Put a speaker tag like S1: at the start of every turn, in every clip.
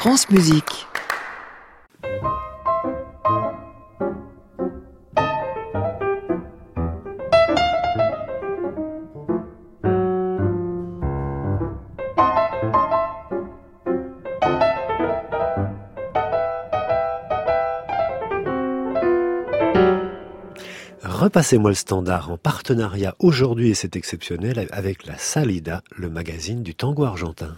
S1: France Musique.
S2: Repassez-moi le standard en partenariat aujourd'hui, et c'est exceptionnel, avec la Salida, le magazine du tango argentin.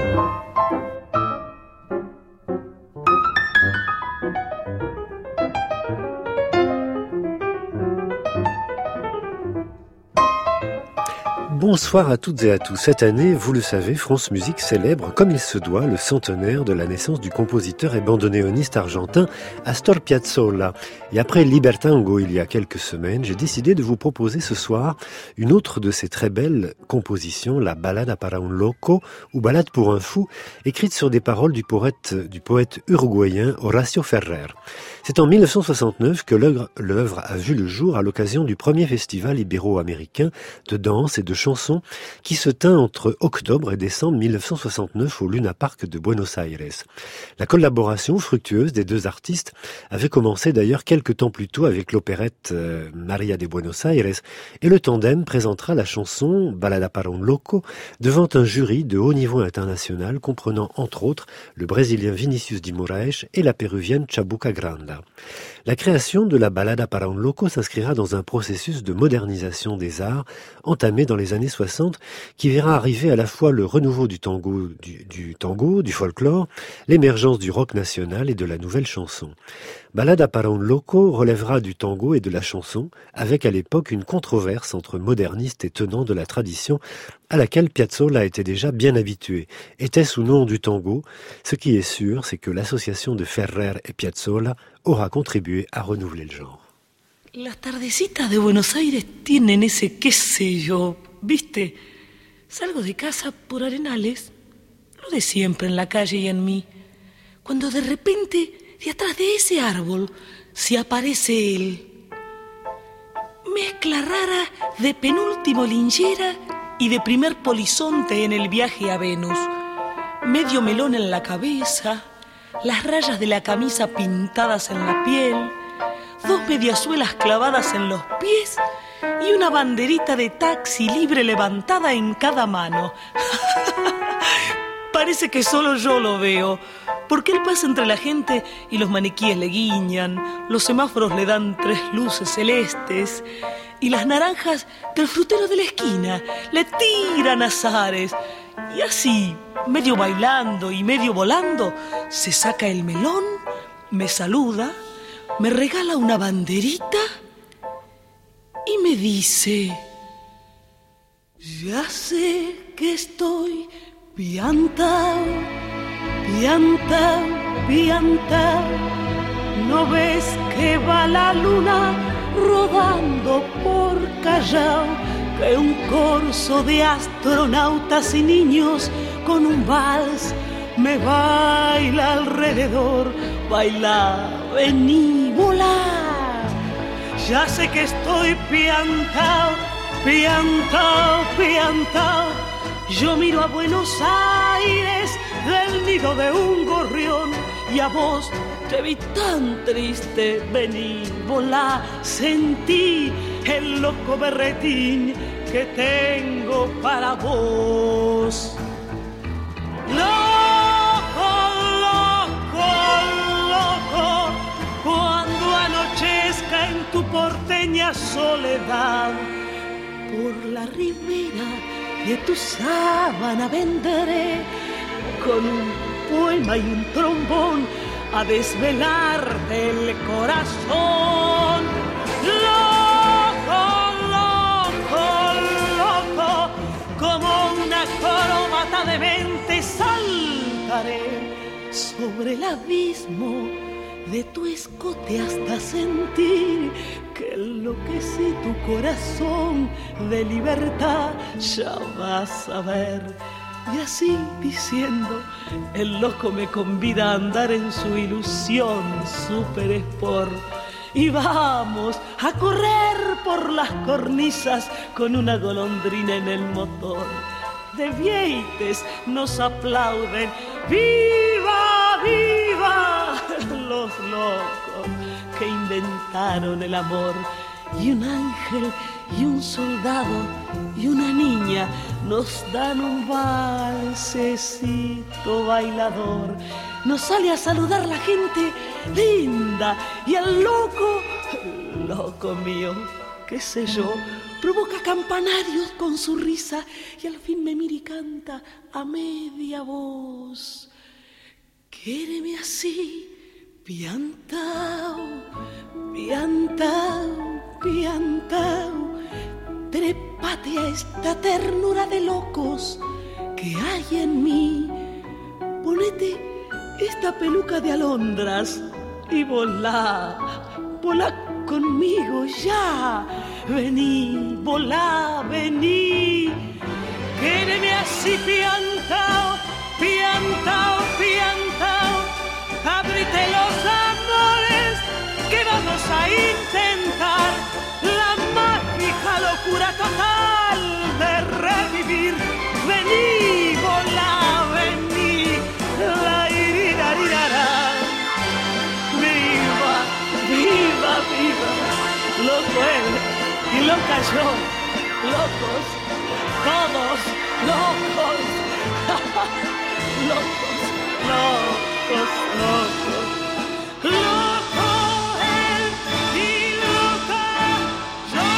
S2: Bonsoir à toutes et à tous. Cette année, vous le savez, France Musique célèbre, comme il se doit, le centenaire de la naissance du compositeur et bandoneoniste argentin Astor Piazzolla. Et après Libertango, il y a quelques semaines, j'ai décidé de vous proposer ce soir une autre de ses très belles compositions, la Balada para un loco, ou Balade pour un fou, écrite sur des paroles du poète uruguayen Horacio Ferrer. C'est en 1969 que l'œuvre a vu le jour à l'occasion du premier festival ibéro-américain de danse et de chansons qui se tint entre octobre et décembre 1969 au Luna Park de Buenos Aires. La collaboration fructueuse des deux artistes avait commencé d'ailleurs quelques temps plus tôt avec l'opérette Maria de Buenos Aires, et le tandem présentera la chanson Balada para un loco devant un jury de haut niveau international comprenant entre autres le Brésilien Vinicius de Moraes et la Péruvienne Chabuca Granda. La création de la Balada para un loco s'inscrira dans un processus de modernisation des arts entamé dans les années 60 qui verra arriver à la fois le renouveau du tango, du folklore, l'émergence du rock national et de la nouvelle chanson. Balada para un loco relèvera du tango et de la chanson, avec à l'époque une controverse entre modernistes et tenants de la tradition à laquelle Piazzolla était déjà bien habitué. Était-ce ou non du tango? Ce qui est sûr, c'est que l'association de Ferrer et Piazzolla aura contribué à renouveler le genre.
S3: Las tardecitas de Buenos Aires tienen ese qué sé yo, ¿viste? Salgo de casa por Arenales, lo de siempre en la calle y en mí, cuando de repente, de atrás de ese árbol, se aparece él. Mezcla rara de penúltimo linchera y de primer polizonte en el viaje a Venus. Medio melón en la cabeza, las rayas de la camisa pintadas en la piel, dos mediasuelas clavadas en los pies y una banderita de taxi libre levantada en cada mano. Parece que solo yo lo veo, porque él pasa entre la gente y los maniquíes le guiñan, los semáforos le dan 3 luces celestes y las naranjas del frutero de la esquina le tiran azares. Y así, medio bailando y medio volando, se saca el melón, me saluda, me regala una banderita y me dice: ya sé que estoy piantao, piantao, piantao. ¿No ves que va la luna rodando por Callao? Que un corso de astronautas y niños con un vals me baila alrededor. Baila, vení, volá. Ya sé que estoy piantao, piantao, piantao. Yo miro a Buenos Aires del nido de un gorrión y a vos te vi tan triste. Vení, volá, sentí el loco berretín que tengo para vos. Loco, loco, loco, cuando anochezca en tu porteña soledad, por la ribera de tu sábana vendré con un poema y un trombón a desvelarte el corazón. Loco, loco, loco, como una corbata de mente saltaré sobre el abismo de tu escote hasta sentir que enloquecí tu corazón de libertad. Ya vas a ver. Y así diciendo, el loco me convida a andar en su ilusión super sport. Y vamos a correr por las cornisas con una golondrina en el motor. De Vieites nos aplauden. ¡Viva, dos locos que inventaron el amor. Y un ángel y un soldado y una niña nos dan un valsecito bailador. Nos sale a saludar la gente linda y el loco mío, qué sé yo, provoca campanarios con su risa y al fin me mira y canta a media voz. Quéreme así, piantao, piantao, piantao, trépate a esta ternura de locos que hay en mí. Ponete esta peluca de alondras y volá, volá conmigo ya. Vení, volá, vení. Quéreme así, piantao, piantao, piantao. Ábrite los amores que vamos a intentar la mágica locura total de revivir. Vení, volá, vení, la iririrará. Viva, viva, viva, loco él y loca yo, locos, todos locos, locos, locos, locos, loco él y loca yo.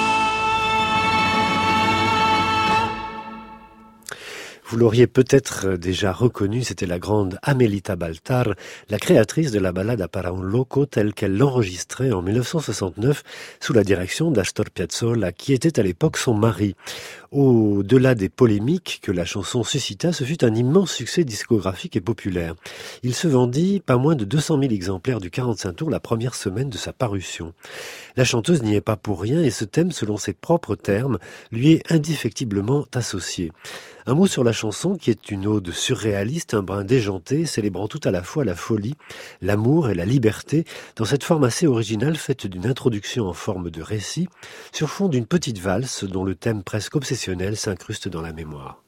S2: Vous l'auriez peut-être déjà reconnu, c'était la grande Amelita Baltar, la créatrice de la ballade Para un Loco telle qu'elle l'enregistrait en 1969 sous la direction d'Astor Piazzolla, qui était à l'époque son mari. Au-delà des polémiques que la chanson suscita, ce fut un immense succès discographique et populaire. Il se vendit pas moins de 200 000 exemplaires du 45 tours la première semaine de sa parution. La chanteuse n'y est pas pour rien et ce thème, selon ses propres termes, lui est indéfectiblement associé. Un mot sur la chanson qui est une ode surréaliste, un brin déjanté, célébrant tout à la fois la folie, l'amour et la liberté, dans cette forme assez originale faite d'une introduction en forme de récit, sur fond d'une petite valse dont le thème presque obsessionnel s'incruste dans la mémoire.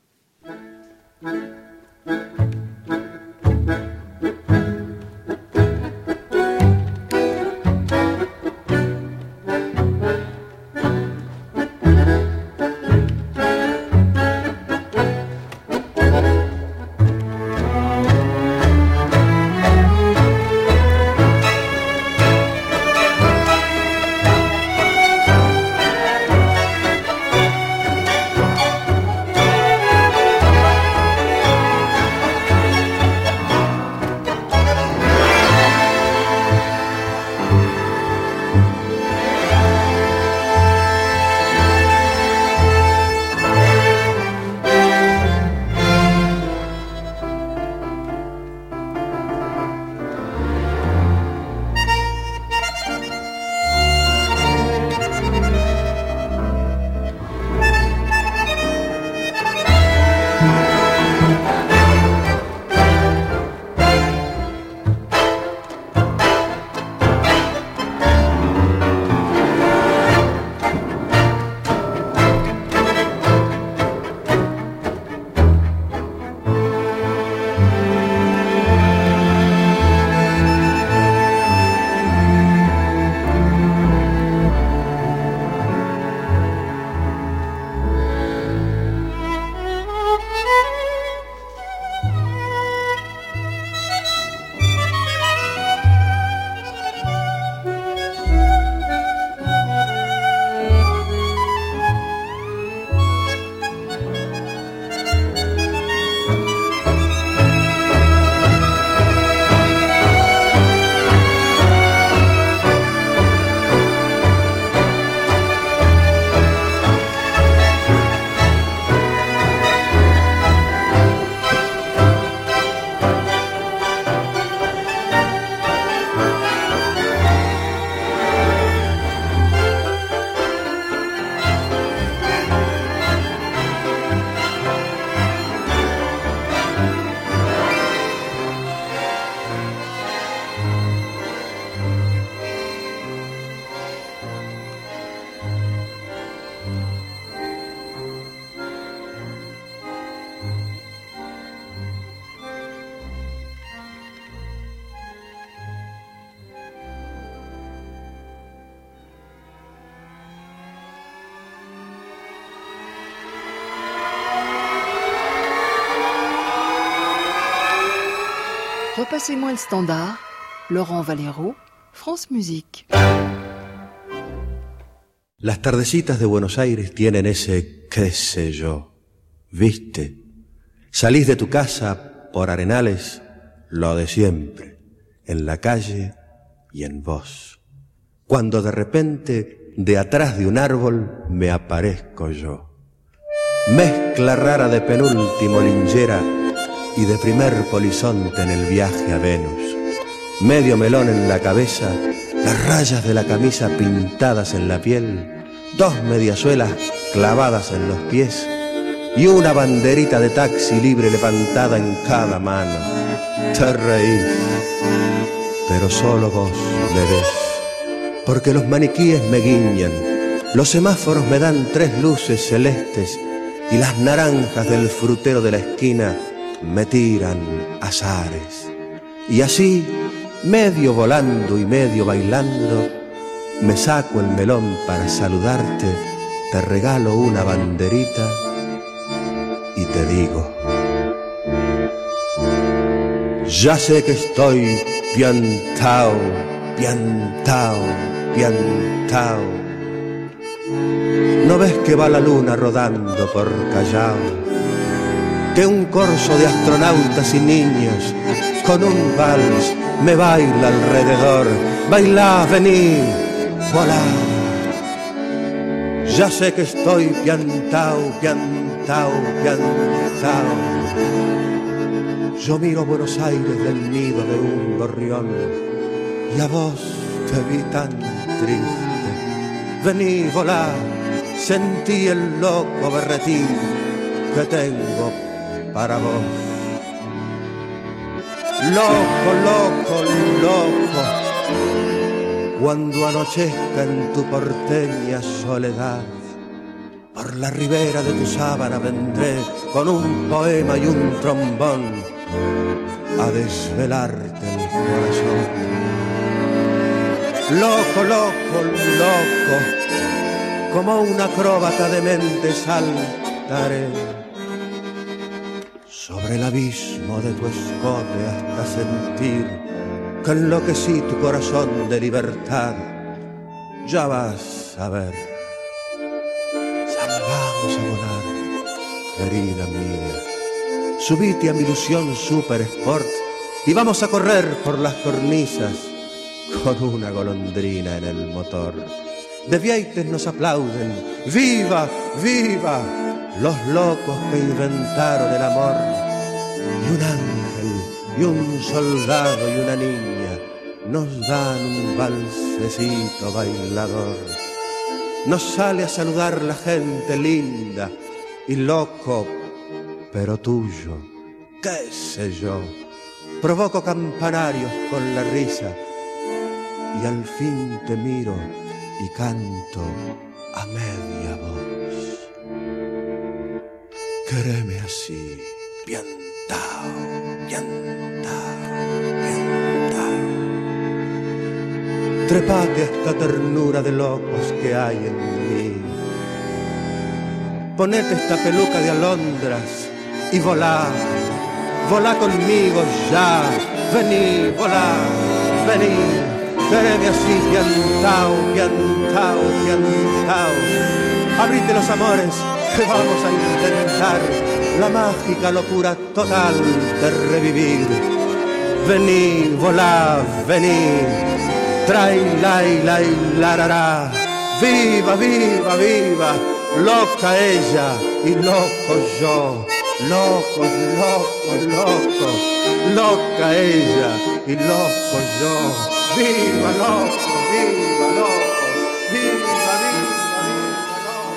S1: Repassez-moi le standard. Laurent Valero, France Musique.
S4: Las tardecitas de Buenos Aires tienen ese qué sé yo, ¿viste? Salís de tu casa por Arenales, lo de siempre, en la calle y en vos. Cuando de repente, de atrás de un árbol, me aparezco yo. Mezcla rara de penúltimo linchera y de primer polizonte en el viaje a Venus. Medio melón en la cabeza, las rayas de la camisa pintadas en la piel, dos mediasuelas clavadas en los pies y una banderita de taxi libre levantada en cada mano. Te reís, pero solo vos me ves, porque los maniquíes me guiñan, los semáforos me dan tres luces celestes y las naranjas del frutero de la esquina me tiran azares. Y así, medio volando y medio bailando, me saco el melón para saludarte, te regalo una banderita y te digo: ya sé que estoy piantao, piantao, piantao. ¿No ves que va la luna rodando por Callao? Que un corso de astronautas y niños con un vals me baila alrededor. Bailá, vení, volá. Ya sé que estoy piantao, piantao, piantao. Yo miro Buenos Aires del nido de un gorrión y a vos te vi tan triste. Vení, volá, sentí el loco berretín que tengo para vos. Loco, loco, loco, cuando anochezca en tu porteña soledad, por la ribera de tu sábana vendré con un poema y un trombón a desvelarte el corazón. Loco, loco, loco, como un acróbata de mente saltaré sobre el abismo de tu escote hasta sentir que enloquecí tu corazón de libertad. Ya vas a ver, salgamos a volar, querida mía. Subite a mi ilusión Super Sport y vamos a correr por las cornisas con una golondrina en el motor. De Vieites nos aplauden, ¡viva, viva! Los locos que inventaron el amor. Y un ángel, y un soldado y una niña nos dan un valsecito bailador. Nos sale a saludar la gente linda y loco, pero tuyo, qué sé yo. Provoco campanarios con la risa y al fin te miro y canto a media voz. Quéreme así, piantao, piantao, piantao. Trepate a esta ternura de locos que hay en mí. Ponete esta peluca de alondras y volá, volá conmigo ya. Vení, volá, vení. Quéreme así, piantao, piantao, piantao. Abrite los amores que vamos a intentar la mágica locura total de revivir. Vení, volá, vení. Trai, lai, lai, larará. Viva, viva, viva. Loca ella y loco yo. Loco, loco, loco. Loca ella y loco yo. Viva loco, viva loco, viva, viva, loco.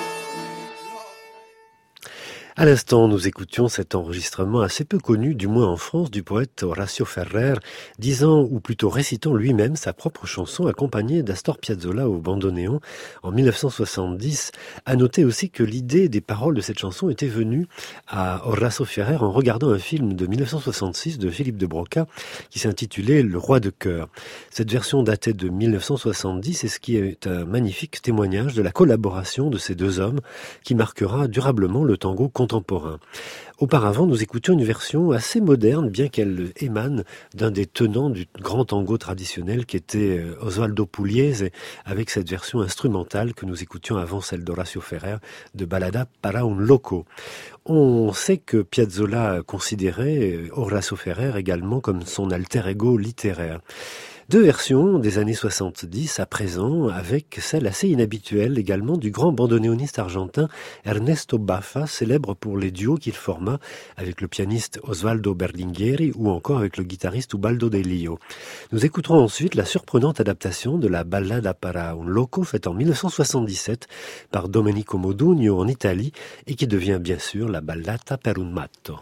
S2: À l'instant, nous écoutions cet enregistrement assez peu connu, du moins en France, du poète Horacio Ferrer, disant, ou plutôt récitant lui-même sa propre chanson accompagnée d'Astor Piazzolla au bandoneon en 1970. À noter aussi que l'idée des paroles de cette chanson était venue à Horacio Ferrer en regardant un film de 1966 de Philippe de Broca qui s'intitulait Le Roi de cœur. Cette version datait de 1970 et ce qui est un magnifique témoignage de la collaboration de ces deux hommes qui marquera durablement le tango contemporain. contemporain. Auparavant, nous écoutions une version assez moderne, bien qu'elle émane d'un des tenants du grand tango traditionnel qui était Osvaldo Pugliese, avec cette version instrumentale que nous écoutions avant celle d'Horacio Ferrer de Ballada para un loco. On sait que Piazzolla considérait Horacio Ferrer également comme son alter ego littéraire. Deux versions des années 70 à présent, avec celle assez inhabituelle également du grand bandoneoniste argentin Ernesto Baffa, célèbre pour les duos qu'il forma avec le pianiste Osvaldo Berlingueri ou encore avec le guitariste Ubaldo Del Lio. Nous écouterons ensuite la surprenante adaptation de la Ballada para un loco faite en 1977 par Domenico Modugno en Italie et qui devient bien sûr la Ballata per un matto.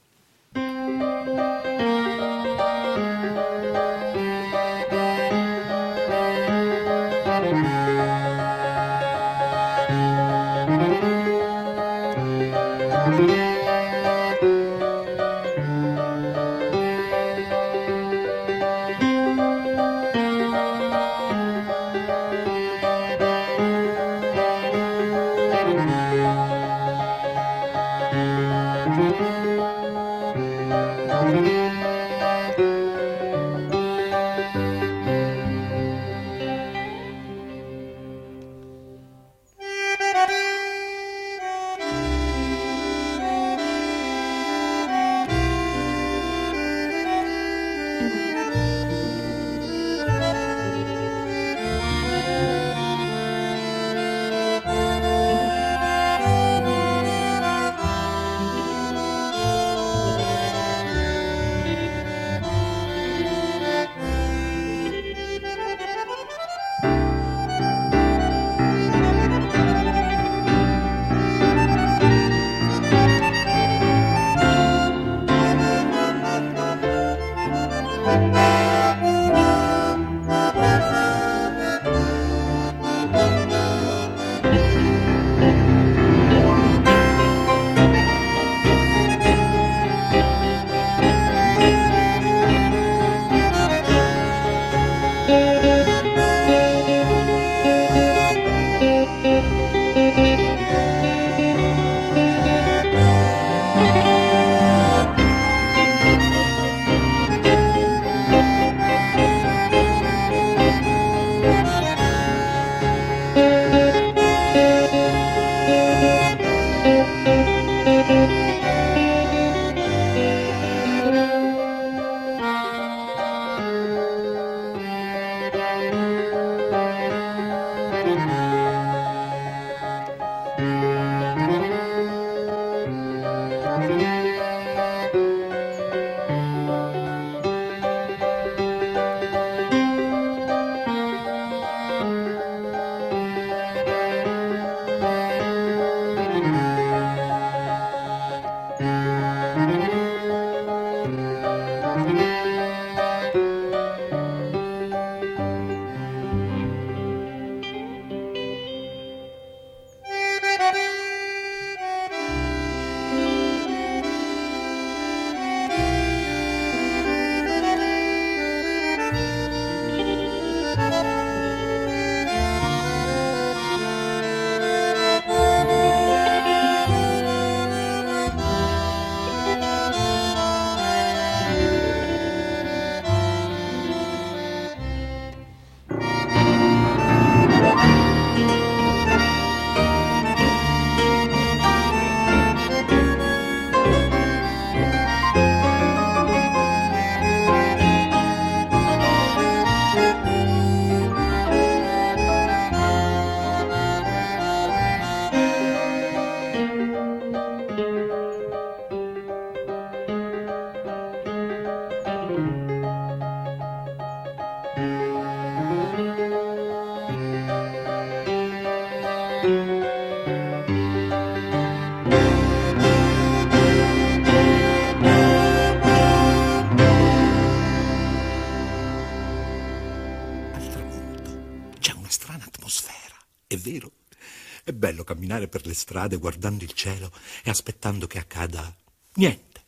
S5: È vero, è bello camminare per le strade guardando il cielo e aspettando che accada niente.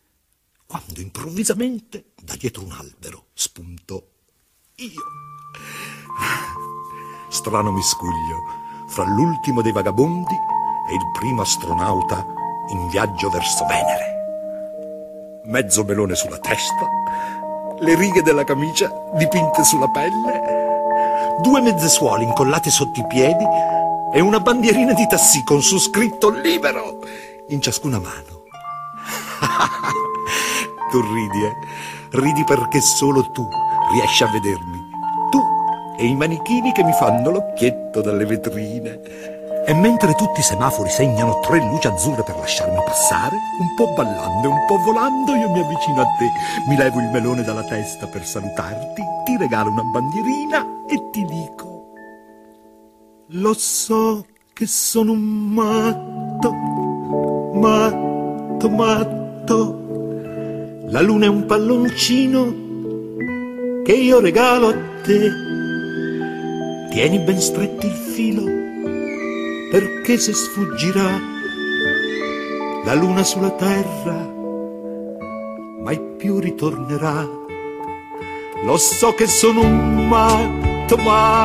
S5: Quando improvvisamente da dietro un albero spunto io. Strano miscuglio fra l'ultimo dei vagabondi e il primo astronauta in viaggio verso Venere. Mezzo melone sulla testa, le righe della camicia dipinte sulla pelle, 2 mezze suole incollate sotto i piedi e una bandierina di tassì con su scritto libero in ciascuna mano. Tu ridi perché solo tu riesci a vedermi, tu e i manichini che mi fanno l'occhietto dalle vetrine. E mentre tutti i semafori segnano 3 luci azzurre per lasciarmi passare, un po' ballando e un po' volando, io mi avvicino a te, mi levo il melone dalla testa per salutarti, ti regalo una bandierina e ti dico: lo so che sono un matto. La luna è un palloncino che io regalo a te. Tieni ben stretto il filo, perché se sfuggirà la luna sulla terra mai più ritornerà. Lo so che sono un matto.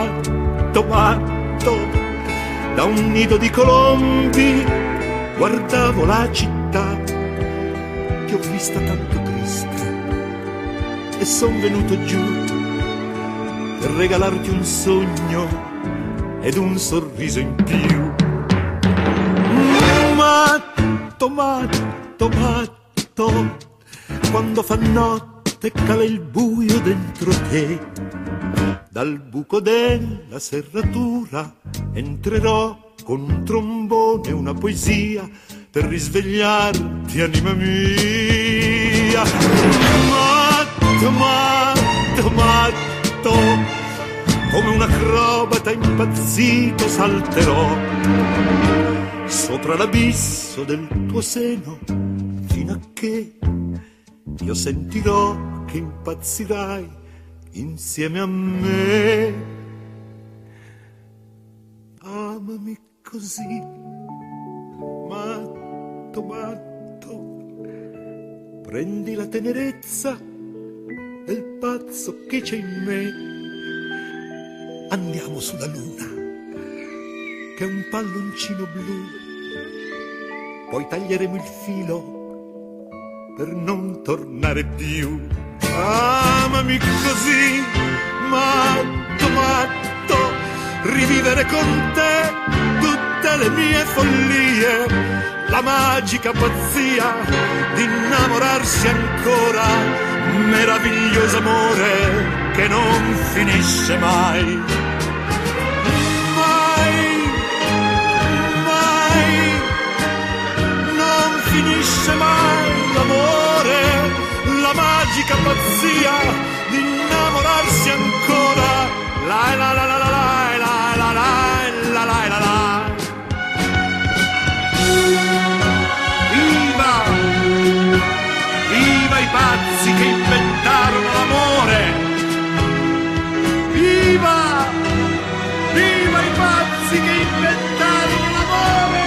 S5: Da un nido di colombi guardavo la città, ti ho vista tanto triste e son venuto giù per regalarti un sogno ed un sorriso in più. Matto, quando fa notte cala il buio dentro te, dal buco della serratura entrerò con un trombone e una poesia per risvegliarti, anima mia. Matto, come un acrobata impazzito salterò sopra l'abisso del tuo seno fino a che io sentirò che impazzirai insieme a me. Amami così, matto, prendi la tenerezza del pazzo che c'è in me. Andiamo sulla luna, che è un palloncino blu, poi taglieremo il filo per non tornare più. Amami così, matto, rivivere con te tutte le mie follie, la magica pazzia di innamorarsi ancora, meraviglioso amore che non finisce mai. Finisce mai l'amore, la magica pazzia di innamorarsi ancora. La la la la la la la la la la la la. Viva i pazzi che inventarono l'amore. Viva i pazzi che inventarono l'amore.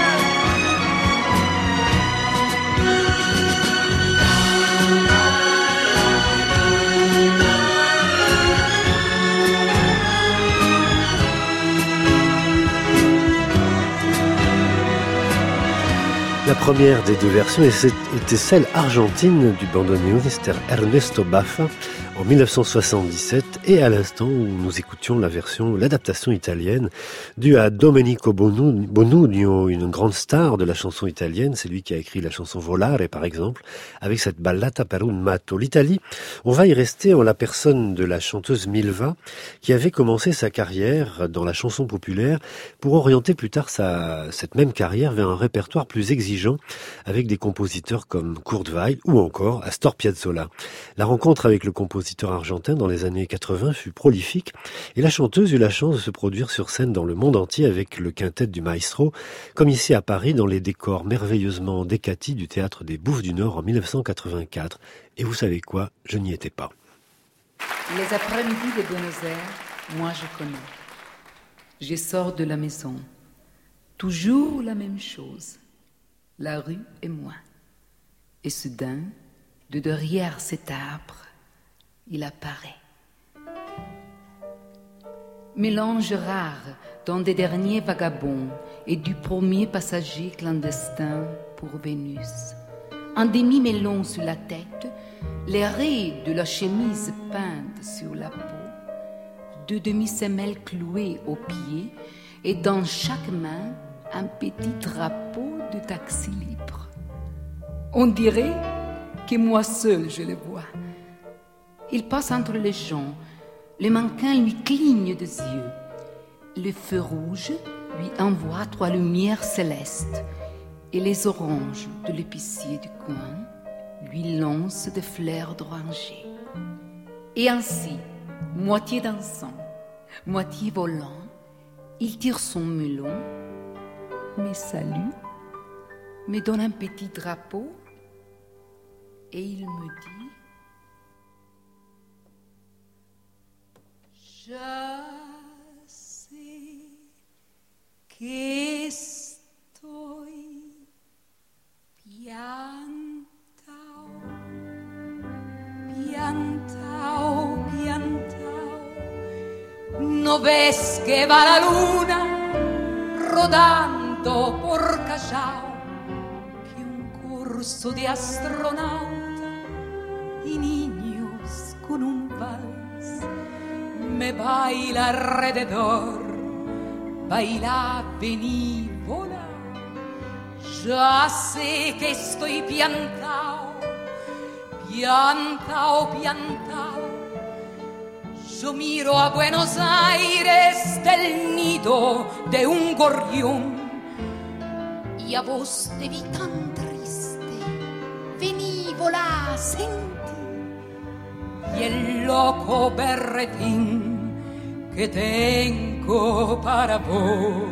S2: La première des 2 versions était celle argentine du bandoneoniste Ernesto Baffa en 1977 et à l'instant où nous écoutions l'adaptation italienne due à Domenico Bonugno, une grande star de la chanson italienne. C'est lui qui a écrit la chanson Volare par exemple, avec cette ballata per un matto. L'Italie, on va y rester en la personne de la chanteuse Milva qui avait commencé sa carrière dans la chanson populaire pour orienter plus tard cette même carrière vers un répertoire plus exigeant avec des compositeurs comme Kurt Weill ou encore Astor Piazzolla. La rencontre avec le compositeur argentin dans les années 80 fut prolifique et la chanteuse eut la chance de se produire sur scène dans le monde entier avec le quintet du Maestro, comme ici à Paris dans les décors merveilleusement décatis du Théâtre des Bouffes du Nord en 1984. Et vous savez quoi? Je n'y étais pas.
S6: Les après-midi de Buenos Aires, moi je connais. Je sors de la maison. Toujours la même chose. La rue et moi. Et soudain, de derrière cet arbre, il apparaît. Mélange rare dans des derniers vagabonds et du premier passager clandestin pour Vénus. Un demi-mélon sur la tête, les raies de la chemise peintes sur la peau, 2 demi-semelles clouées aux pieds et dans chaque main un petit drapeau de taxi libre. On dirait que moi seul je le vois. Il passe entre les gens, le mannequin lui cligne des yeux. Le feu rouge lui envoie 3 lumières célestes et les oranges de l'épicier du coin lui lancent des fleurs d'oranger. Et ainsi, moitié dansant, moitié volant, il tire son melon, me salue, me donne un petit drapeau et il me dit: je sais que estoy piantao, piantao, piantao. ¿No ves que va la luna rodando por Callao? Que un corso de astronauta y niños con un vals me baila alrededor. Baila, vení, vola. Ya sé que estoy piantao, piantao, piantao. Yo miro a Buenos Aires del nido de un gorrión y a vos te vi tan triste. Vení, volá, sentí. Y el loco berretín que tengo para vos.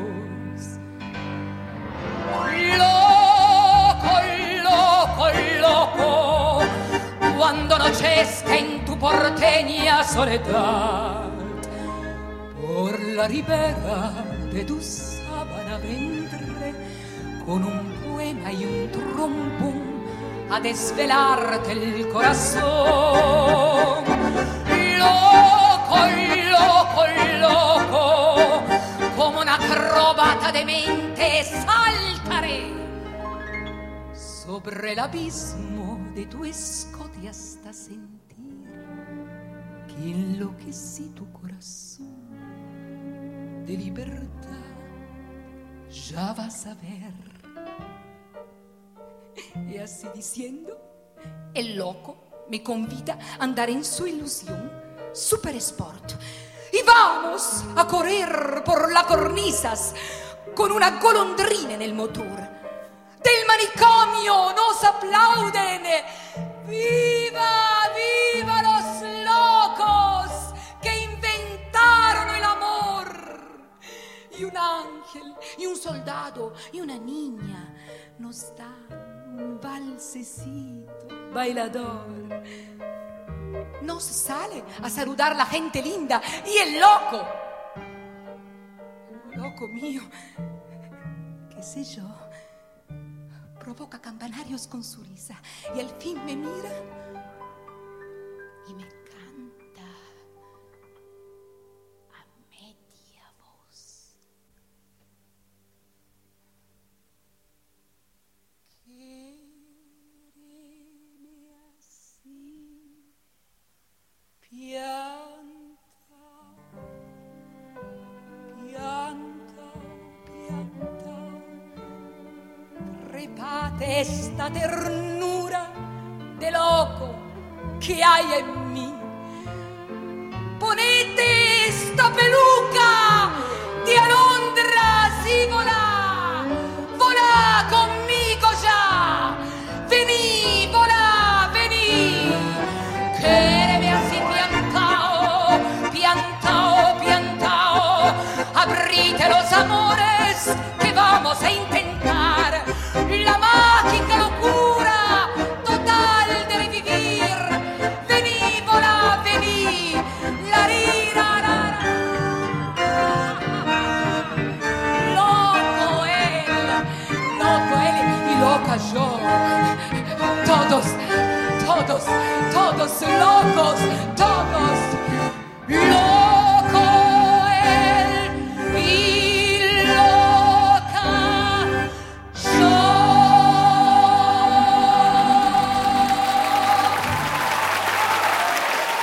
S6: Loco, loco, loco, cuando anochezca en tu porteña soledad, por la ribera de tu sábana vendré con un poema y un trombón a desvelarte el corazón. Loco, loco, loco, como una acróbata demente saltaré sobre el abismo de tu escote hasta sentir que enloquecí tu corazón de libertad. Ya vas a ver. Y así diciendo, el loco me convida a andar en su ilusión Super Sport. Y vamos a correr por las cornisas con una golondrina en el motor. Del manicomio nos aplauden. ¡Viva, viva los locos que inventaron el amor! Y un ángel, y un soldado, y una niña nos dan un valsecito bailador. Nos sale a saludar la gente linda y el loco mío, qué sé yo, provoca campanarios con su risa y al fin me mira y me canta a media voz. Quéreme así, piantao, piantao, piantao. Repate esta ternura de loco que hay en mí. Ponete esta peluca de alondras y volá, volá conmigo ya. Vení, volá, vení. Quéreme así piantao, piantao, piantao. Abrite los amores que vamos a intentar. La mágica locura total de revivir. Vení, volá, vení. La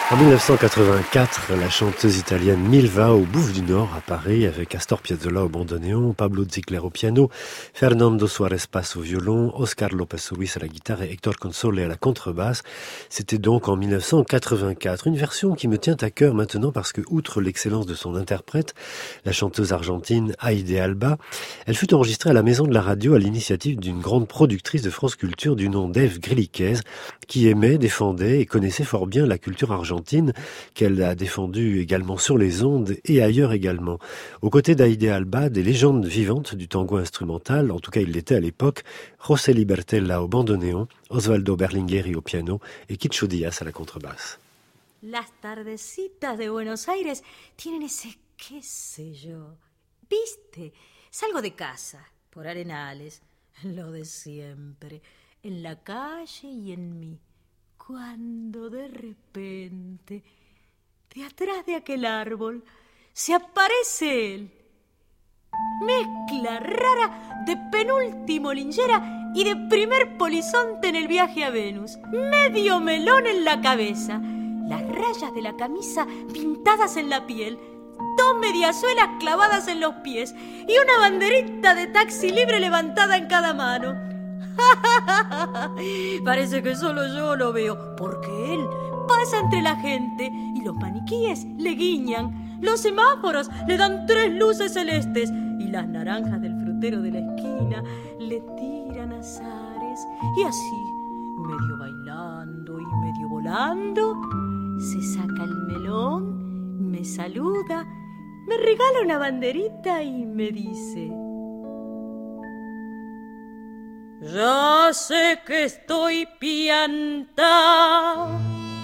S2: En 1984, la chanteuse italienne Milva au Bouffe du Nord à Paris avec Astor Piazzolla au bandoneon, Pablo Ziegler au piano, Fernando Suárez Paz au violon, Oscar López Ruiz à la guitare et Héctor Console à la contrebasse. C'était donc en 1984. Une version qui me tient à cœur maintenant parce que, outre l'excellence de son interprète, la chanteuse argentine Aide Alba, elle fut enregistrée à la Maison de la Radio à l'initiative d'une grande productrice de France Culture du nom d'Ève Grilliquez, qui aimait, défendait et connaissait fort bien la culture argentine, qu'elle a défendue également sur les ondes et ailleurs également. Aux côtés d'Aide Alba, des légendes vivantes du tango instrumental, en tout cas il l'était à l'époque, José Libertella au bandoneon, Osvaldo Berlingueri au piano et Quicho Díaz à la contrebasse.
S7: Las tardecitas de Buenos Aires tienen ese qué sé yo. ¿Viste? Salgo de casa, por Arenales, lo de siempre, en la calle y en mí. Cuando de repente, de atrás de aquel árbol, se aparece él. Mezcla rara de penúltimo linchera y de primer polizonte en el viaje a Venus. Medio melón en la cabeza, las rayas de la camisa pintadas en la piel, dos mediasuelas clavadas en los pies y una banderita de taxi libre levantada en cada mano. Parece que solo yo lo veo, porque él pasa entre la gente y los maniquíes le guiñan, los semáforos le dan 3 luces celestes y las naranjas del frutero de la esquina le tiran azares. Y así, medio bailando y medio volando, se saca el melón, me saluda, me regala una banderita y me dice: ya sé que estoy piantao,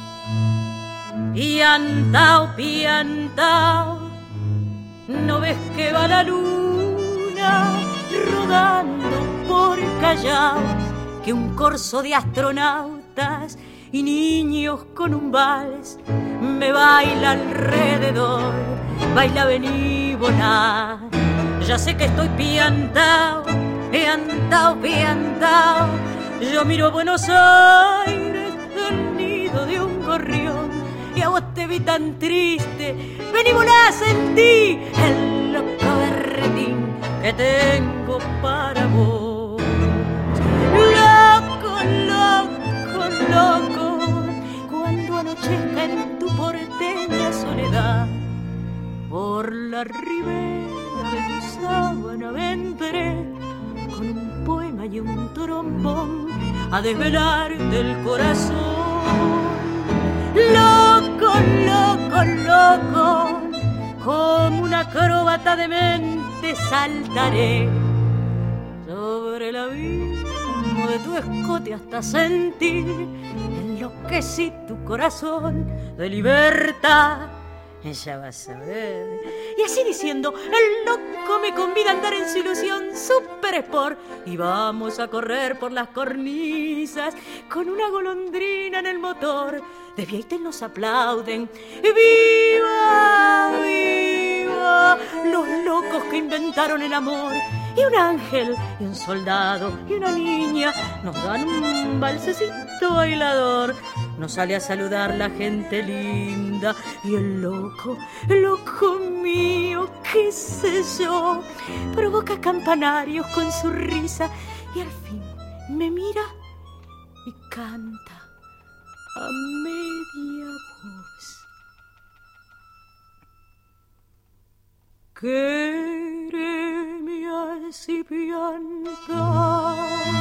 S7: piantao, piantao. ¿No ves que va la luna rodando por Callao? Que un corso de astronautas y niños con un vals me baila alrededor. Baila, vení, volá. Ya sé que estoy piantao, piantao, piantao. Yo miro a Buenos Aires del nido de un gorrión y a vos te vi tan triste. Vení, volá, sentí el loco berretín que tengo para vos. Loco, loco, loco, cuando anochezca en tu porteña soledad, por la ribera de tu sábana vendré con un poema y un trombón a desvelarte el corazón. Loco, loco, loco, como una acróbata demente saltaré sobre el abismo de tu escote hasta sentir enloquecí tu corazón de libertad. Ya vas a ver. Y así diciendo, el loco me convida a andar en su ilusión super sport y vamos a correr por las cornisas con una golondrina en el motor. De Vieiten nos aplauden. ¡Viva, viva! Los locos que inventaron el amor. Y un ángel, y un soldado, y una niña nos dan un balsecito bailador. Nos sale a saludar la gente linda. Y el loco mío, qué sé yo, provoca campanarios con su risa. Y al fin me mira y canta a media voz. Quéreme así piantao,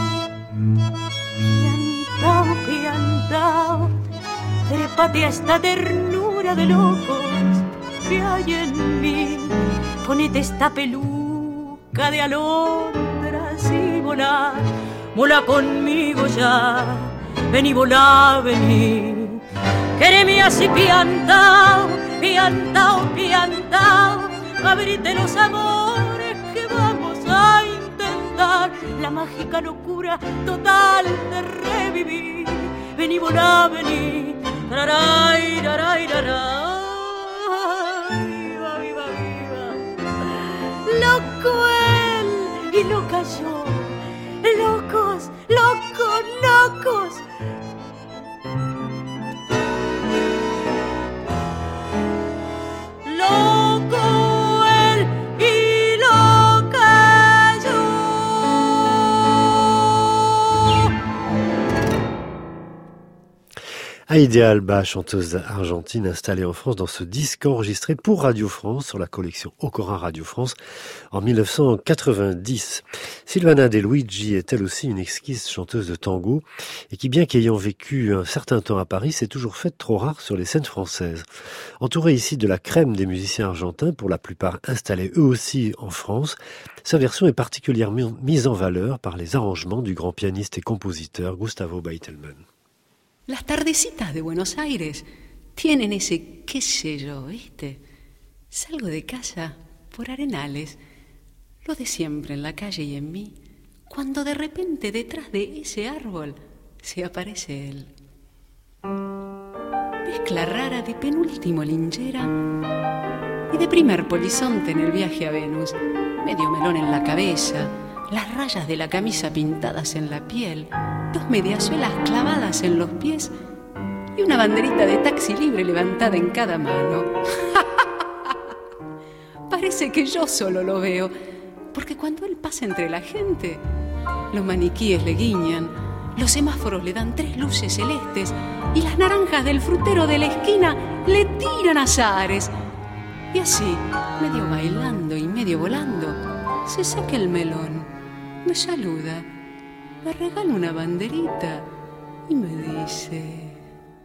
S7: piantao, piantao. Trépate a esta ternura de locos que hay en mí. Ponete esta peluca de alondras y volá. Volá conmigo ya, vení, volá, vení. Quéreme así piantao, piantao, piantao. Abrite los amores que vamos a intentar, la mágica locura total de revivir. Vení, volá, vení. Raray, raray, raray. Viva, viva, viva. Loco él y loca yo. Locos, locos, locos.
S2: Aïda Alba, chanteuse argentine installée en France dans ce disque enregistré pour Radio France sur la collection Ocorin Radio France en 1990. Silvana De Luigi est elle aussi une exquise chanteuse de tango et qui, bien qu'ayant vécu un certain temps à Paris, s'est toujours faite trop rare sur les scènes françaises. Entourée ici de la crème des musiciens argentins, pour la plupart installés eux aussi en France, sa version est particulièrement mise en valeur par les arrangements du grand pianiste et compositeur Gustavo Beitelman.
S8: Las tardecitas de Buenos Aires tienen ese qué sé yo, ¿viste? Salgo de casa por Arenales, lo de siempre en la calle y en mí, cuando de repente detrás de ese árbol se aparece él. Mezcla rara de penúltimo linchera y de primer polizonte en el viaje a Venus, medio melón en la cabeza, las rayas de la camisa pintadas en la piel, dos mediasuelas clavadas en los pies y una banderita de taxi libre levantada en cada mano. Parece que yo solo lo veo, porque cuando él pasa entre la gente, los maniquíes le guiñan, los semáforos le dan 3 luces celestes y las naranjas del frutero de la esquina le tiran azares. Y así, medio bailando y medio volando, se saca el melón, me saluda, me regala una banderita y me dice: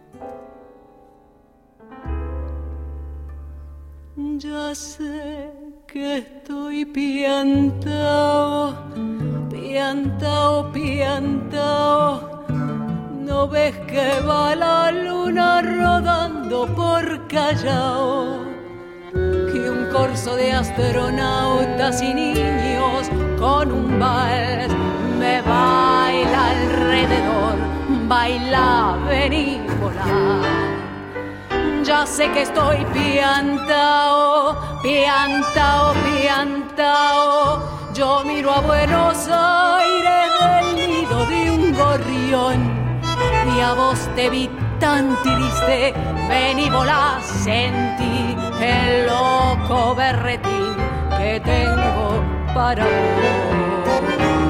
S8: ya sé que estoy piantao, piantao, piantao. ¿No ves que va la luna rodando por Callao? Que un corso de astronautas y niños con un vals me baila alrededor. Baila, vení, volá. Ya sé que estoy piantao, piantao, piantao. Yo miro a Buenos Aires del nido de un gorrión y a vos te vi tan triste. Ven y volá, sentí el loco berretín que tengo para vos.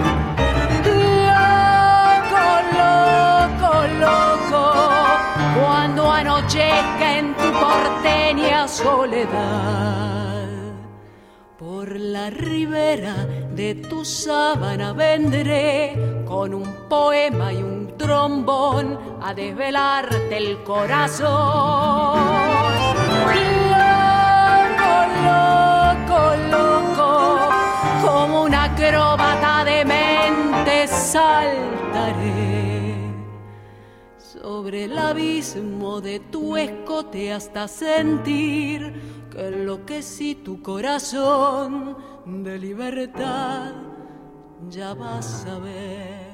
S8: Loco, loco, loco, cuando anochezca en tu porteña soledad, por la ribera de tu sábana vendré con un poema y un trombón a desvelarte el corazón. Loco, loco, como una acróbata de mente saltaré sobre el abismo de tu escote hasta sentir que enloquecí tu corazón de libertad. Ya vas a ver.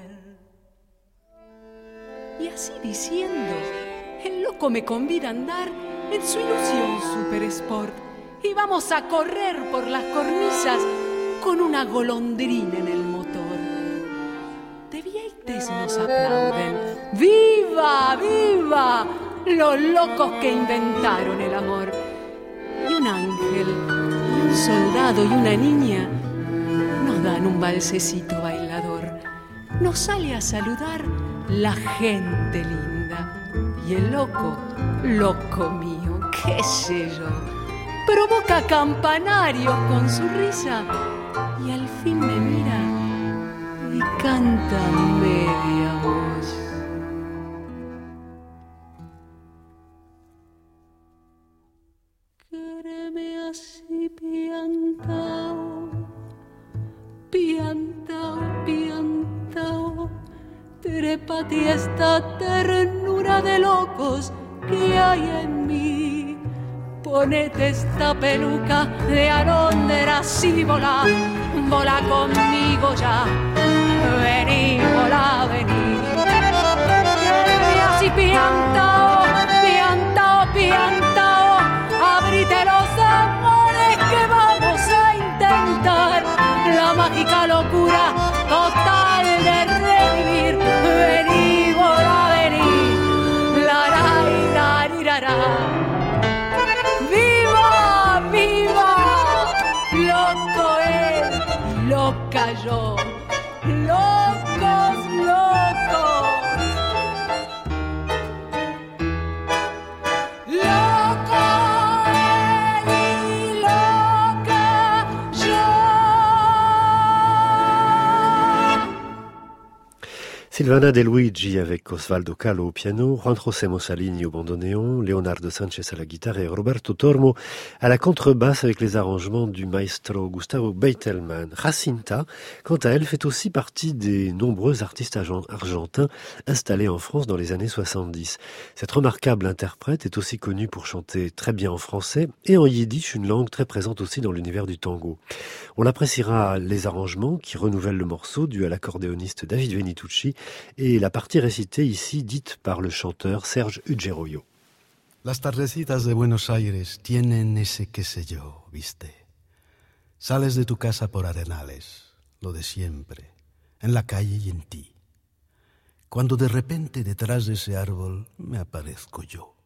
S8: Y así diciendo, el loco me convida a andar en su ilusión super sport y vamos a correr por las cornisas con una golondrina en el motor. De Vieites nos aplauden. ¡Viva, viva! Los locos que inventaron el amor. Y un ángel, y un soldado y una niña nos dan un valsecito bailador. Nos sale a saludar la gente linda. Y el loco, loco mío, qué sé yo, provoca campanarios con su risa y al fin me mira y canta media voz. Quéreme así piantao, piantao, piantao. Trépate esta ternura de locos que hay en mí. Ponete esta peluca de alondras y volá, volá conmigo ya. Vení, volá, vení. Y así piantao, piantao, piantao. Abrite los amores que vamos a intentar. La mágica locura total de revivir. Vení, volá, vení. La, la, la, la, la. ¡Viva, viva! Loco él, loca yo. Locos, locos.
S2: Silvana De Luigi avec Osvaldo Calo au piano, Juan José Mossalini au bandoneon, Leonardo Sanchez à la guitare et Roberto Tormo à la contrebasse avec les arrangements du maestro Gustavo Beitelman. Jacinta, quant à elle, fait aussi partie des nombreux artistes argentins installés en France dans les années 70. Cette remarquable interprète est aussi connue pour chanter très bien en français et en yiddish, une langue très présente aussi dans l'univers du tango. On l'appréciera les arrangements qui renouvellent le morceau dû à l'accordéoniste David Venitucci et la partie récitée ici dite par le chanteur Serge Ugeroyo.
S9: Las tardecitas de Buenos Aires tienen ese qué sé yo, ¿viste? Sales de tu casa por Arenales, lo de siempre, en la calle y en ti. Cuando de repente detrás de ese árbol me aparezco yo.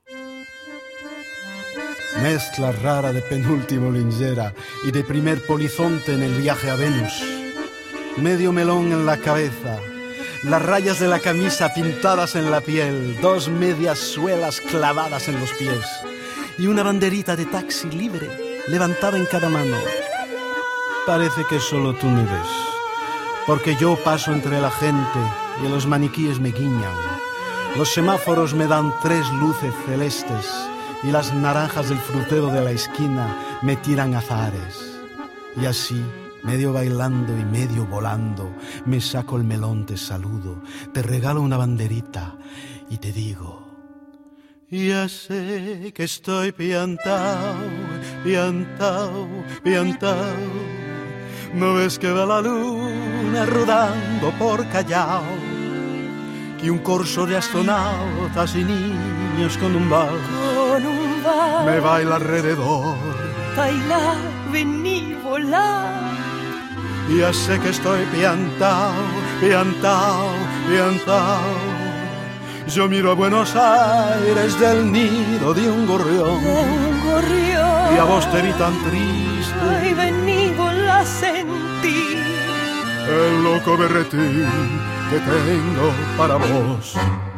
S9: Mezcla rara de penúltimo lingera y de primer polizonte en el viaje a Venus. Medio melón en la cabeza, las rayas de la camisa pintadas en la piel, 2 medias suelas clavadas en los pies y una banderita de taxi libre levantada en cada mano. Parece que solo tú me ves, porque yo paso entre la gente y los maniquíes me guiñan. Los semáforos me dan 3 luces celestes y las naranjas del frutero de la esquina me tiran azahares. Y así, medio bailando y medio volando, me saco el melón, te saludo, te regalo una banderita y te digo: ya sé que estoy piantao, piantao, piantao. ¿No ves que va la luna rodando por Callao? Que un corso de astronautas y niños con un vals me baila alrededor.
S3: Baila, vení, volá.
S9: Ya sé que estoy piantao, piantao, piantao. Yo miro a Buenos Aires del nido de un gorrión. Y a vos te vi tan triste.
S3: Ay, vení, volá, sentí
S9: el loco berretín que tengo para vos.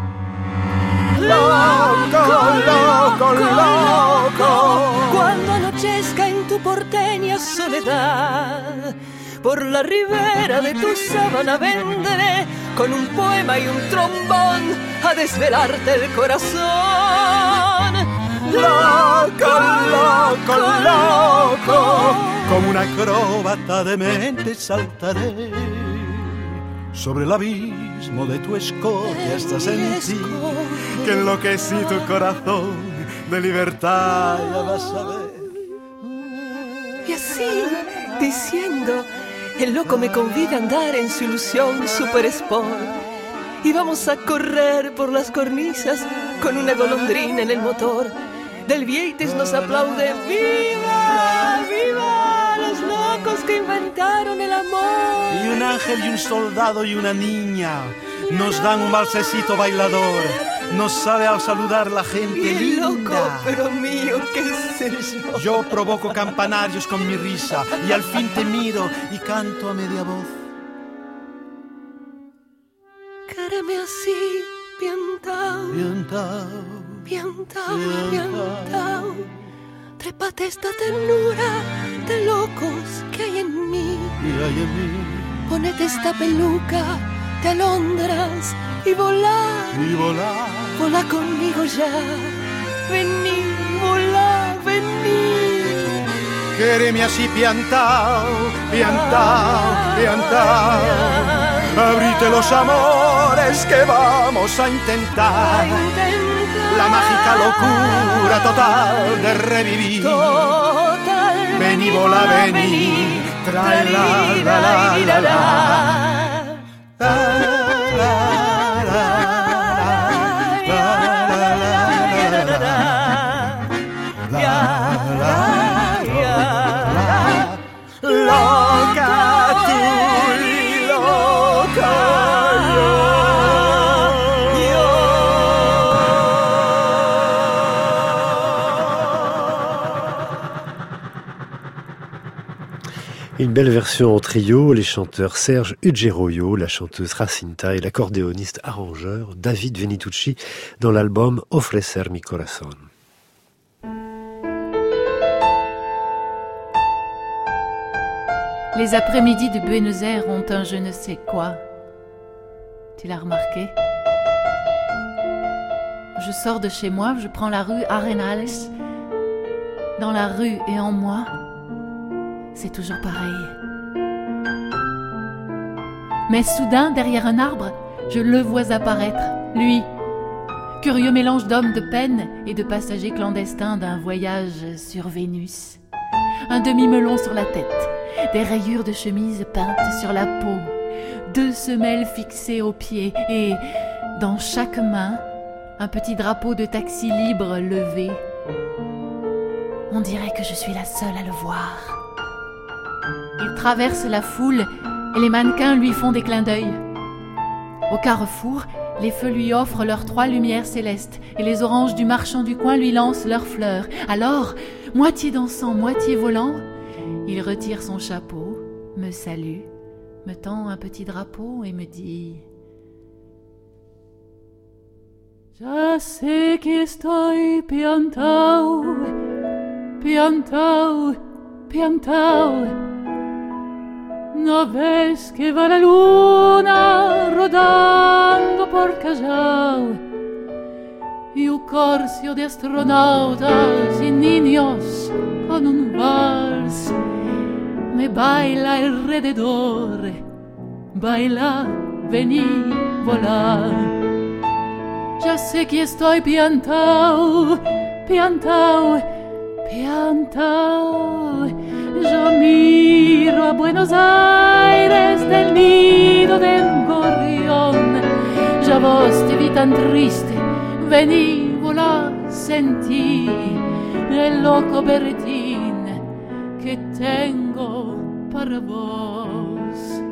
S9: Loco, loco, loco.
S3: Cuando anochezca en tu porteña soledad, por la ribera de tu sábana vendré con un poema y un trombón a desvelarte el corazón.
S9: Loco, loco, loco, como una acróbata de mente saltaré sobre el abismo de tu escoria hasta sentir que enloquecí tu corazón de libertad, ya vas a ver.
S3: Y así, diciendo, el loco me convida a andar en su ilusión super sport. Y vamos a correr por las cornisas con una golondrina en el motor. Del Vieites nos aplaude: ¡viva, viva los locos que inventaron el amor!
S9: Y un ángel y un soldado y una niña nos dan un balsecito bailador. Nos sale a saludar la gente
S3: Bien
S9: linda.
S3: loco, pero mío, qué sé yo.
S9: Yo provoco campanarios con mi risa y al fin te miro y canto a media voz.
S3: Quéreme así, piantao,
S9: Piantao,
S3: piantao, piantao. Trépate esta ternura de locos que hay en mí.
S9: y hay en mí,
S3: Ponete esta peluca de alondras y volá.
S9: y volar.
S3: Volá conmigo ya. Vení, volá, vení.
S9: Quéreme así piantao, piantao, piantao. Abrite los amores que vamos a intentar. La mágica locura total de revivir.
S3: Total.
S9: Vení, volá, vení. Trae la. Loca tú y loca
S2: Une belle version en trio, les chanteurs Serge Ugeroyo, la chanteuse Jacinta et l'accordéoniste arrangeur David Venitucci dans l'album Ofrecer mi corazón.
S10: Les après-midi de Buenos Aires ont un je ne sais quoi. Tu l'as remarqué? Je sors de chez moi, je prends la rue Arenales. Dans la rue et en moi, c'est toujours pareil. Mais soudain, derrière un arbre, je le vois apparaître, lui. Curieux mélange d'homme de peine et de passager clandestin d'un voyage sur Vénus. Un demi-melon sur la tête, des rayures de chemise peintes sur la peau, 2 semelles fixées aux pieds et, dans chaque main, un petit drapeau de taxi libre levé. On dirait que je suis la seule à le voir. Il traverse la foule et les mannequins lui font des clins d'œil. Au carrefour, les feux lui offrent leurs 3 lumières célestes et les oranges du marchand du coin lui lancent leurs fleurs. Alors, moitié dansant, moitié volant, il retire son chapeau, me salue, me tend un petit drapeau et me dit: Ya sé que estoy piantao, piantao, piantao. ¿No ves que va la luna rodando por Callao? Y un corcio de astronautas y niños con un vals me baila alrededor. Baila, vení, volar. Ya sé que estoy piantao, piantao, piantao. Yo miro a Buenos Aires del nido del gorrión. Ya vos te vi tan triste, vení, volá, sentí el loco berretín que tengo para vos.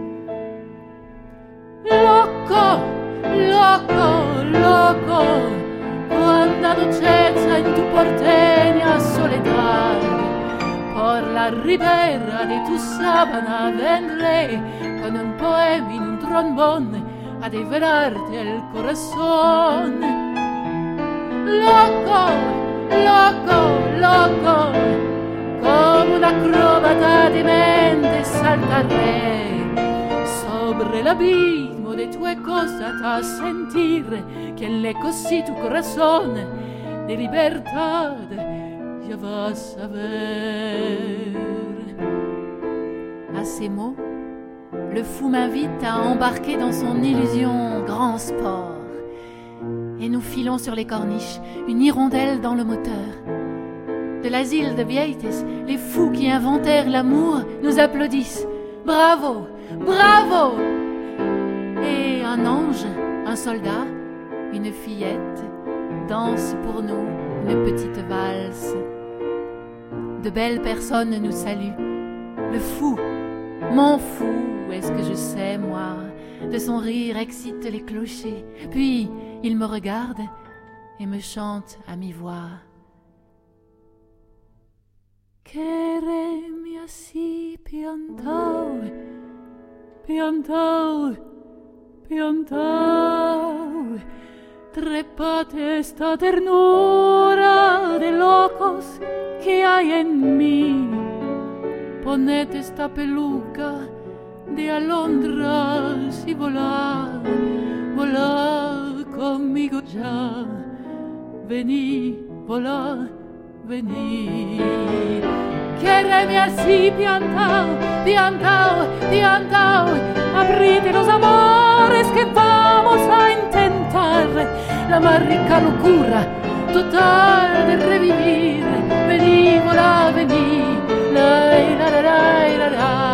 S10: Loco, loco, loco, cuánta dolcezza en tu porteña soledad. Por la ribera de tu sábana vendré con un poema y un trombón a devorarte el corazón. Loco, loco, loco, como un acróbata de mente saltaré sobre el abismo de tu ecos hasta sentir que en l'ecosí tu corazón de libertad ya vas a ver. À ces mots, le fou m'invite à embarquer dans son illusion grand sport. Et nous filons sur les corniches, une hirondelle dans le moteur. De l'asile de Vieites, les fous qui inventèrent l'amour nous applaudissent. Bravo, bravo! Et un ange, un soldat, une fillette dansent pour nous une petite valse. De belles personnes nous saluent. Le fou, mon fou, est-ce que je sais, moi, de son rire excite les clochers. Puis il me regarde et me chante à mi-voix. Quereme así piantao, piantao, piantao. Trepate esta ternura de locos que hay en mí. Ponete esta peluca de alondras y volad, volad conmigo ya. Vení, volad, vení. Quéreme así piantao, piantao, piantao. Abrite los amores que vamos a intentar. La más rica locura total de revivir. Vení, volá, vení. Lai, la, la, la, la, la.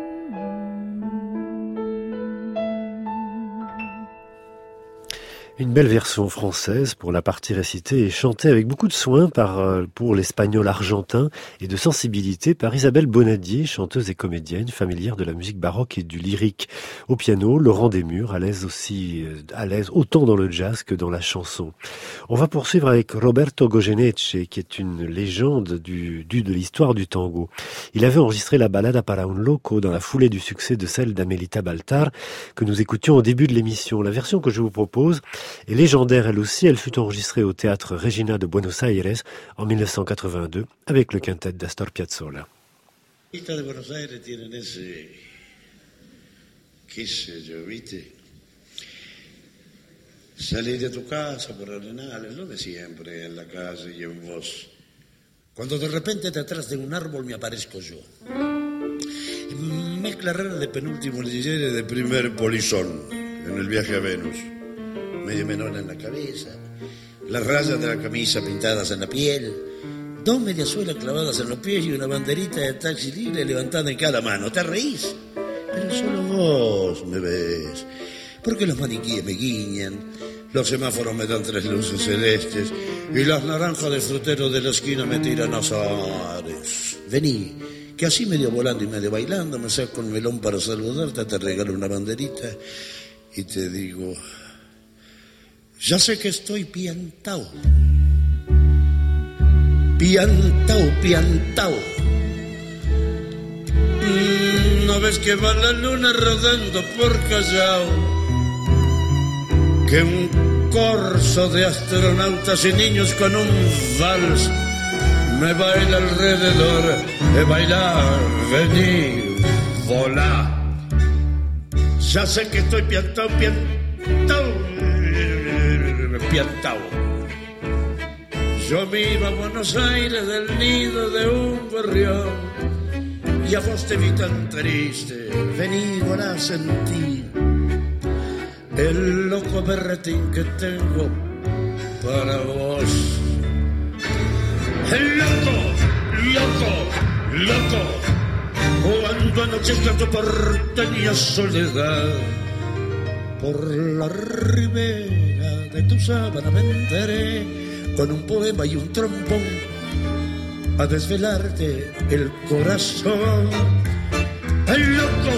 S2: Une belle version française pour la partie récitée et chantée avec beaucoup de soin pour l'espagnol argentin et de sensibilité par Isabelle Bonadier, chanteuse et comédienne familière de la musique baroque et du lyrique. Au piano, Laurent Desmurs, à l'aise autant dans le jazz que dans la chanson. On va poursuivre avec Roberto Goyeneche, qui est une légende de l'histoire du tango. Il avait enregistré la Balada para un Loco dans la foulée du succès de celle d'Amelita Baltar que nous écoutions au début de l'émission. La version que je vous propose est légendaire elle aussi. Elle fut enregistrée au théâtre Regina de Buenos Aires en 1982 avec le quintet d'Astor Piazzolla.
S11: De Buenos Aires tienen ese, qué sé yo, ¿viste? Salir de tu casa por Arenales, lo de siempre, en la calle y en vos. Cuando de repente detrás de un árbol me aparezco yo. Mezcla rara de penúltimo lillere de primer polizón en el viaje a Venus. Medio menor en la cabeza, las rayas de la camisa pintadas en la piel, dos mediasuelas clavadas en los pies y una banderita de taxi libre levantada en cada mano. ¿Te reís? Pero solo vos me ves, porque los maniquíes me guiñan, los semáforos me dan 3 luces celestes y las naranjas de frutero de la esquina me tiran azares. Vení, que así medio volando y medio bailando me saco un melón para saludarte, te regalo una banderita y te digo, ya sé que estoy piantao, piantao, piantao. ¿No ves que va la luna rodando por Callao? Que un corso de astronautas y niños con un vals me baila alrededor. Bailar, venir, volar. Ya sé que estoy piantao, piantao, piantao. Yo me iba a Buenos Aires del nido de un gorrión y a vos te vi tan triste. Vení, volá, sentí el loco berretín que tengo para vos. El loco, loco, loco, cuando anochezca tu porteña soledad, por la ribera de tu sábana me enteré con un poema y un trombón a desvelarte el corazón. El loco,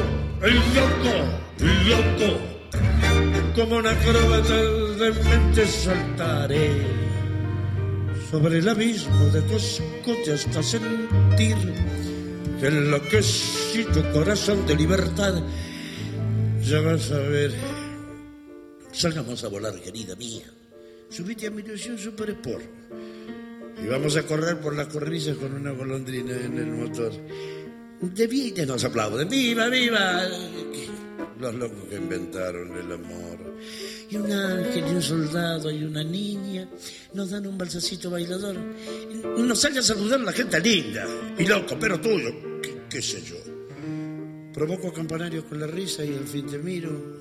S11: loco, como una acróbata de mente saltaré sobre el abismo de tu escote hasta sentir que enloquecí tu corazón de libertad. Ya vas a ver, salgamos a volar, querida mía. Subite a mi ilusión Super Sport y vamos a correr por las cornisas con una golondrina en el motor. De vida nos aplauden, viva, viva. Los locos que inventaron el amor. Y un ángel y un soldado y una niña nos dan un balsacito bailador. Nos sale a saludar la gente linda y loco, pero tuyo, qué sé yo. Provoco campanarios con la risa y al fin te miro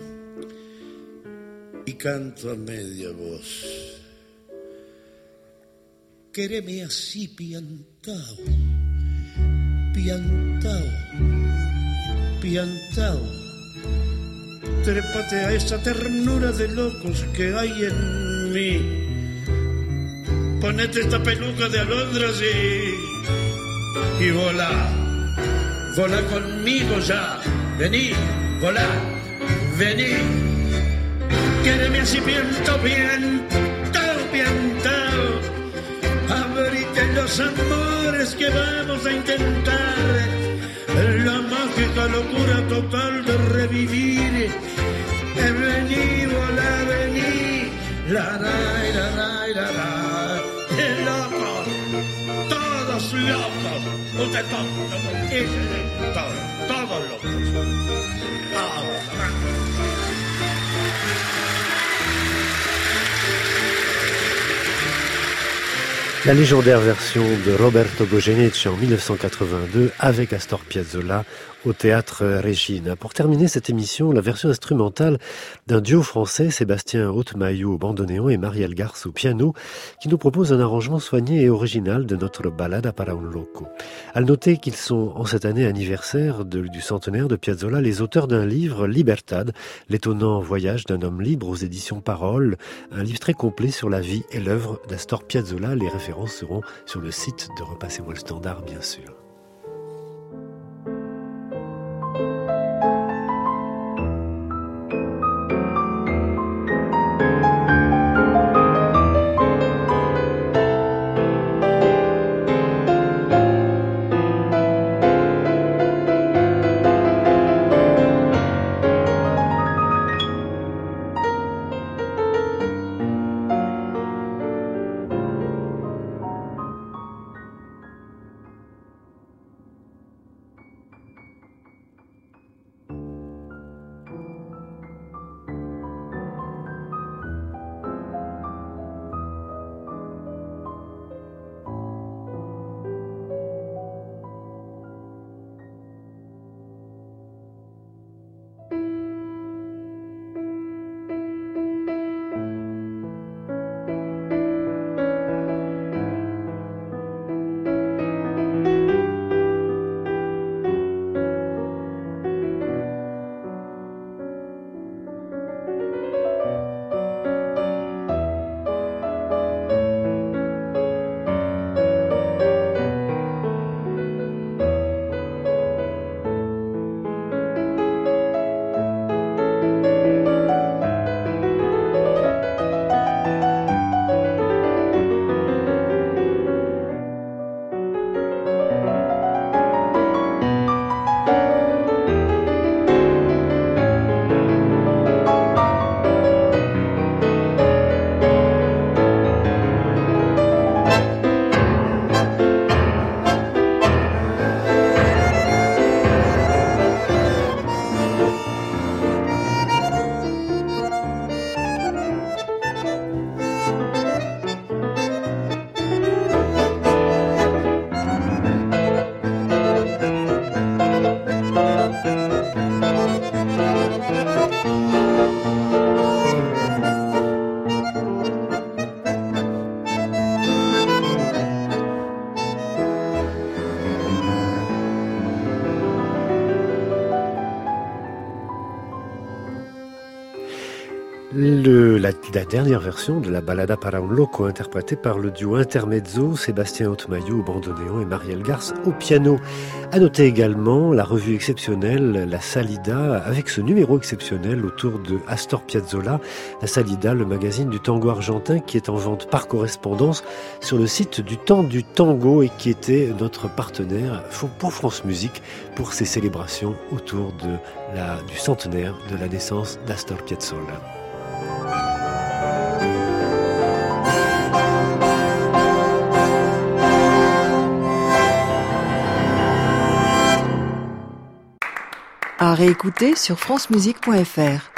S11: y canto a media voz. Quéreme así, piantao, piantao, piantao. Trépate a esa ternura de locos que hay en mí. Ponete esta peluca de alondras y volá. Volá conmigo ya. Vení, volá, vení. Quéreme así, piantao, piantao, piantao. Abrite los amores que vamos a intentar. La mágica locura total de revivir. Vení, volá, vení. La, locos, todos locos. Usted todos locos.
S2: La légendaire version de Roberto Goyeneche en 1982 avec Astor Piazzolla au théâtre Regina. Pour terminer cette émission, la version instrumentale d'un duo français, Sébastien Hautemaillot au bandoneon et Marielle Garce au piano, qui nous propose un arrangement soigné et original de notre Balada para un Loco. À noter qu'ils sont, en cette année anniversaire du centenaire de Piazzolla, les auteurs d'un livre, Libertad, l'étonnant voyage d'un homme libre aux éditions Parole, un livre très complet sur la vie et l'œuvre d'Astor Piazzolla. Les références seront sur le site de Repassez-moi le standard, bien sûr. La dernière version de la Ballada para un Loco, interprétée par le duo Intermezzo, Sébastien Hautemaillot au bandoneon et Marielle Garce au piano. À noter également la revue exceptionnelle, la Salida, avec ce numéro exceptionnel autour de Astor Piazzolla. La Salida, le magazine du tango argentin qui est en vente par correspondance sur le site du Temps du Tango et qui était notre partenaire pour France Musique pour ces célébrations autour du centenaire de la naissance d'Astor Piazzolla.
S1: À réécouter sur francemusique.fr.